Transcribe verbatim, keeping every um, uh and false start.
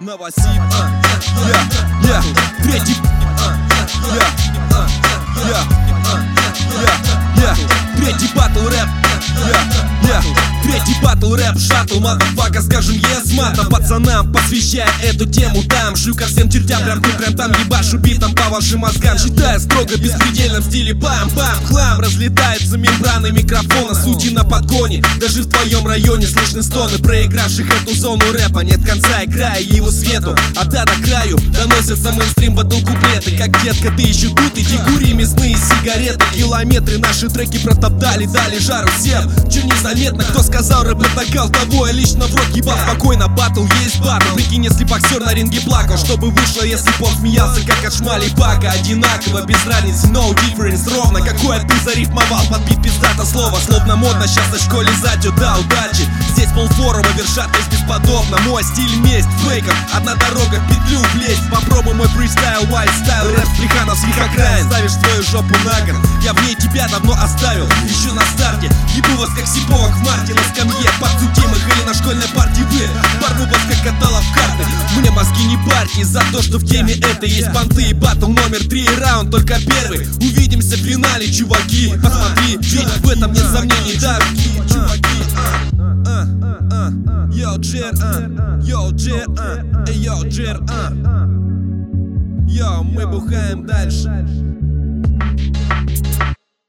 Новосиб, я, я, третий, я, я, я, я, третий батл рэп, я, я, третий батл рэп, шаттл, мазафака, скажем yes матом пацанам, посвящая эту тему там. Шлю ко всем чертям, прям тут, прям там, ебашу битом по вашим мозгам, считая строго беспредельном стиле бам-бам, хлам, разлетаются мембраны микрофона, сути на подгоне. Даже в твоем районе слышны стоны проигравших эту зону рэпа. Нет конца и края его свету, от А до краю доносятся мейнстрим батл куплеты. Как детка, ты еще тут, иди кури мясные сигареты. Километры наши треки протоптали, дали жару всем. Че незаметно, кто сказал рэп накал, того я лично в рот ебал. Спокойно, батл есть батл. Прикинь, если боксер на ринге плакал, чтобы вышло, если поп смеялся, как от шмали бака. Одинаково, без разницы, no difference. Ровно, какое ты зарифмовал, подбит пиздато слово. Словно модно сейчас на школе затю, да, удачи. Здесь полфорума, вершат есть бесподобно. Мой стиль месть, фейков, одна дорога, в петлю влезть. Попробуй мой фристайл, white style, рэп с плехановских окраин. Ставишь свою жопу на год, я в ней тебя давно оставил. Еще на старте, ебу вас как сиповок в марте. На скамье подсудимых или на школьной партии вы. Порву вас как катала в карты. Мне мозги не парьте за то, что в теме это есть понты. И батл номер три, раунд только первый. Увидимся в финале, чуваки. Посмотри, ведь в этом нет сомнений, да, чуваки. Йоу, Джер, йоу, Джер, йоу, Джер, йоу, мы бухаем дальше.